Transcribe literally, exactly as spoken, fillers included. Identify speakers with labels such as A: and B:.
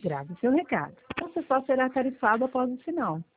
A: Grave seu recado. Você só será tarifado após o sinal.